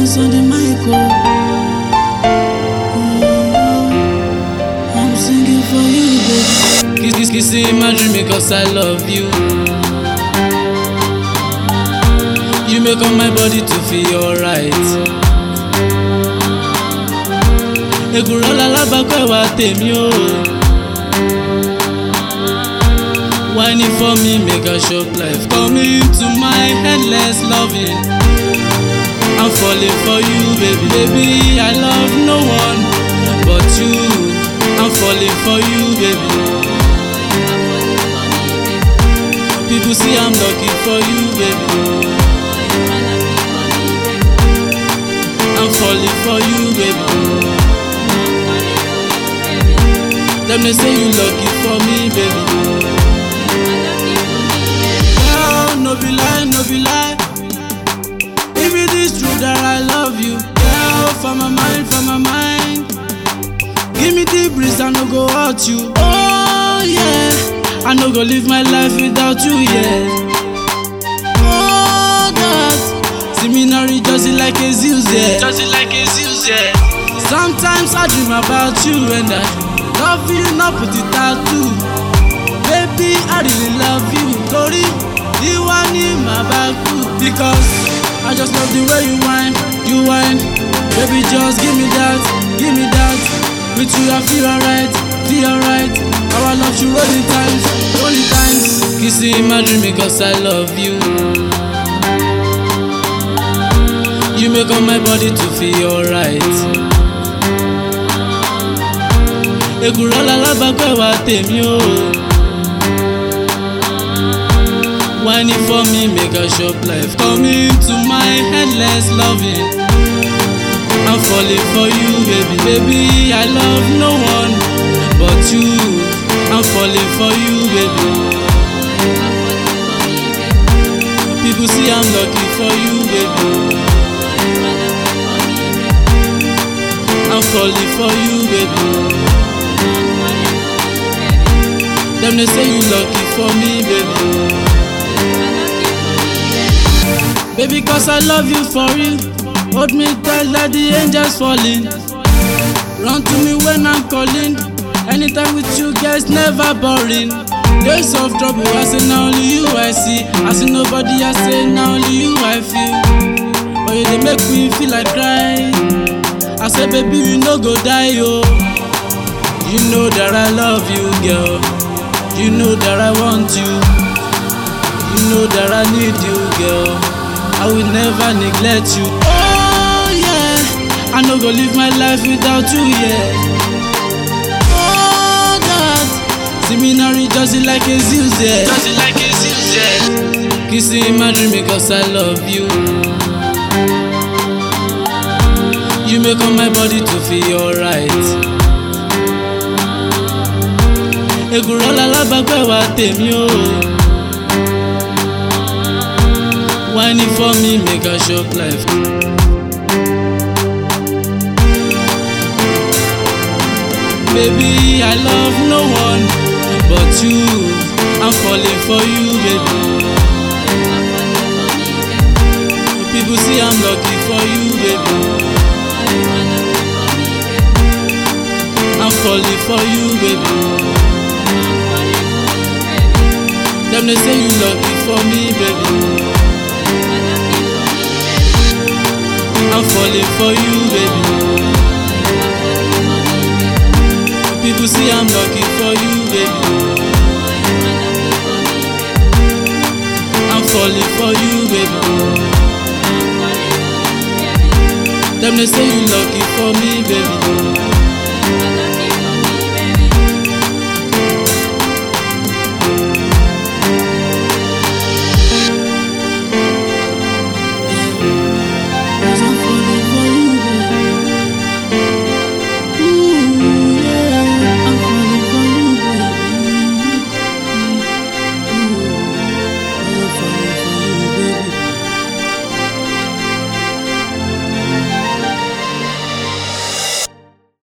Prince on the mic, I'm singing for you, baby. Kissing my dream because I love you. You make all my body to feel alright. Ekuro lalabako ewa temi o. Whining for me, make a short life. Coming to my endless loving. I'm falling for you, baby. Baby, I love no one but you. I'm falling for you, baby. People see I'm lucky for you, baby. I'm falling for you, baby. Them they say you lucky for me, baby. Girl, no be lie, no be lie. If it is true that I love you, girl, for my mind, for my mind. Give me the breeze, I no go hurt you. Oh yeah, I no go live my life without you, yeah. Oh that, see me now rejoicing like a zeus, yeah. Rejoicing like a zeus, yeah. Sometimes I dream about you and I love you, not put it tattoo. Baby, I really love you. Tori, you want in my back too. Because I just love the way you whine, you whine. Baby, just give me that, give me that. With you I feel alright, feel alright. Our love you rolling times, rolling times. Kissing my dream because I love you. You make all my body to feel alright. Ekuro lalabako ewa temi o. Whining for me, make a short life. Coming to my endless loving. I'm falling for you, baby. Baby, I love no one but you. I'm falling for you, baby. People see I'm lucky for you, baby. I'm falling for you, baby. Them they say you lucky for me, baby. Baby, cause I love you for real. Hold me tight like the angels falling. Run to me when I'm calling. Anytime with you guys never boring. Days of trouble, I say now only you I see. I see nobody, I say now only you I feel. But you they make me feel like crying. I say baby you no go die yo. You know that I love you girl. You know that I want you. You know that I need you girl. I will never neglect you. Oh yeah, I no go live my life without you, yeah. Oh that, see me now rejoicing like a zeus, yeah. Rejoicing like a zeus, yeah. Kissing my dream because I love you. You make all my body to feel alright. Ekuro lalabako ewa temi o. Whining for me, make a short life. Baby, I love no one but you. I'm falling for you, baby. People see I'm lucky for you, baby. I'm falling for you, baby. Them they say you lucky for me, baby. I'm falling for you, baby. People see I'm lucky for you, baby. I'm falling for you, baby. Them they say you lucky for me, baby.